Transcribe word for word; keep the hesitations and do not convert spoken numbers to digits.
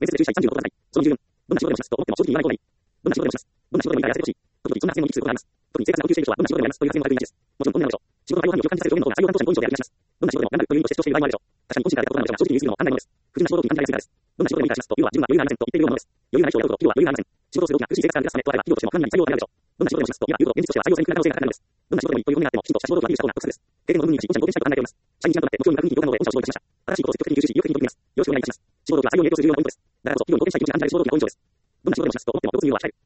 面接で注意したいさんじゅうろく個ください。質問じゅうよん。どんな仕事でもしますと思っても正直に言わない方がいい。どんな仕事でもします。どんな仕事でもいいからやらせてほしい。時々そんな発言を聞きつつ行います。特に生活が困窮している人はどんな仕事でもやりますという発言もあるといいなしです。もちろん本音なのでしょう。仕事の対応範囲を共感させる表現の方が採用担当者に好印象である気がします。どんな仕事でも頑張るという意味として主張している場合もあるでしょう。確かに個人からやったことなのでしょうが、正直に言い過ぎるのも勘ないものです。不純な仕事に感じられすぎからです。どんな仕事でもいいからしますと、要は自分は余裕がありませんと言っているようなものです。余裕がない人を雇うと、要は余裕がありません。仕事をする大きな苦しい生活から抜け出すためとあれば、企業としても困難に採用されるでしょう。どんな仕事でもしますと、いわば言うと現実としては採用されにくくなる可能性が高いのです。どんな仕事でもいいという本音があっても、きちんとした仕事をアピールした方が得策です。経験の部分にはし、御社に貢献したいと考えております。社員にちゃんとなって目標に確認に広がるので、御社を承知しました。新しいことを積極的に吸収し、有益に取り組みます。よろしくお願いいたします。仕事力は採用に影響する重要なポイントです。だからこそ、企業に貢献したい気持ちに感じられる仕事力がポイントです。どんな仕事でもしますと思っても、共通には控える。